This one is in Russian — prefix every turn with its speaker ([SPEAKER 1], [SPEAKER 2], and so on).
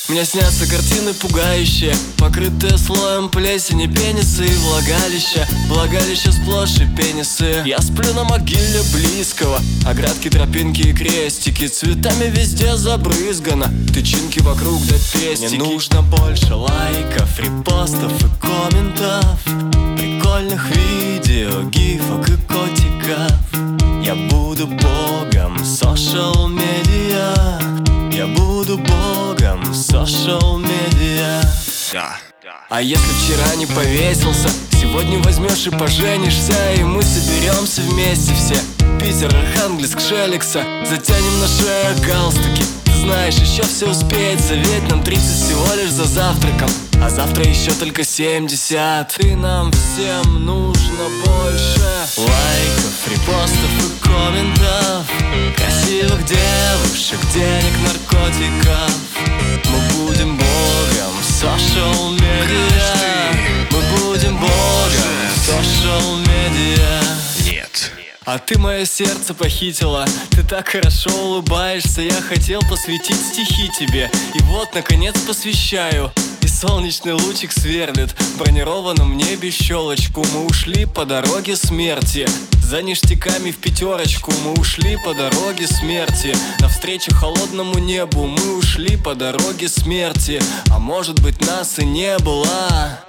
[SPEAKER 1] Мне снятся картины пугающие, покрытые слоем плесени, пенисы и влагалища. Влагалища сплошь и пенисы. Я сплю на могиле близкого, оградки, тропинки и крестики. Цветами везде забрызгано, тычинки вокруг да пестики. Мне нужно больше лайков, репостов и комментов, прикольных видео, гифок и котиков. Я буду богом social media. Я буду богом social media. А если вчера не повесился, сегодня возьмешь и поженишься, и мы соберемся вместе все. Питер, Архангельск, Шеликса, затянем на шею галстуки. Ты знаешь, еще все успеется, ведь нам 30 всего лишь за завтраком, а завтра еще только 70. И нам всем нужно больше лайков, репостов и комментов, красивых девушек, денег, наркотиков. Мы будем богом social media. Мы будем богом social media.
[SPEAKER 2] Нет.
[SPEAKER 1] А ты мое сердце похитила, ты так хорошо улыбаешься. Я хотел посвятить стихи тебе, и вот, наконец, посвящаю. И солнечный лучик сверлит в бронированном небе щелочку. Мы ушли по дороге смерти, за ништяками в пятерочку. Мы ушли по дороге смерти, навстречу холодному небу. Мы ушли по дороге смерти, а может быть, нас и не было.